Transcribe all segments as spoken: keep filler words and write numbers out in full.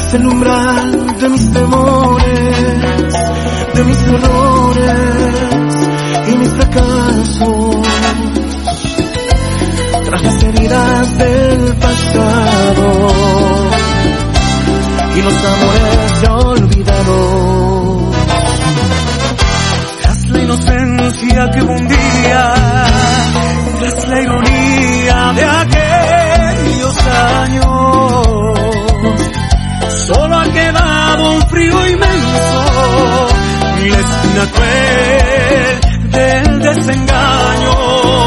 el umbral de mis temores, de mis errores y mis fracasos, tras las heridas del pasado y los amores ya olvidados, tras la inocencia que un día, tras la ironía de aquellos años, solo ha quedado un frío inmenso y la espina cruel del desengaño.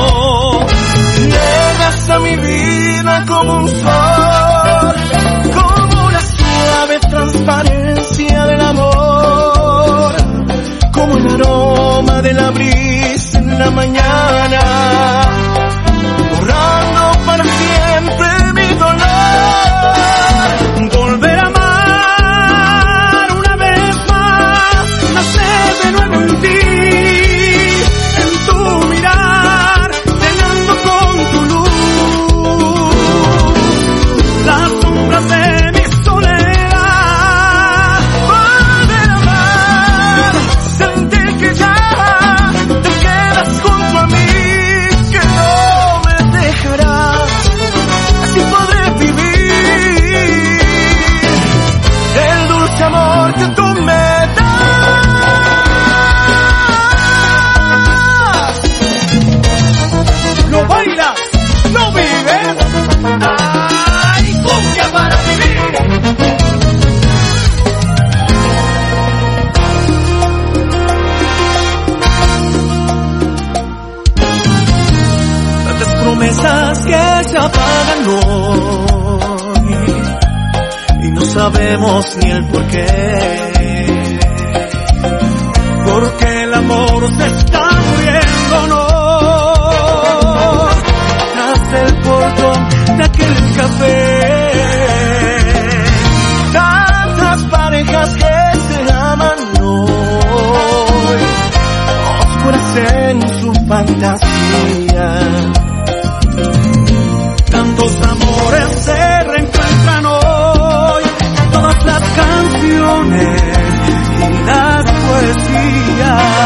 Llegas a mi vida como un sol, como una suave transparencia del amor, como el aroma de la brisa en la mañana, borrando para siempre mi dolor. Volver a amar una vez más, nacer de nuevo en ti, en tu mirar, llenando con tu luz las sombras de mi soledad. Volver a amar, sentir que ya te quedas junto a mí, que no me dejarás, así podré vivir el dulce amor que tú me das. No bailas, no vives, ay, cumbia para vivir. Tantas promesas que se apagan hoy y no sabemos ni el porqué.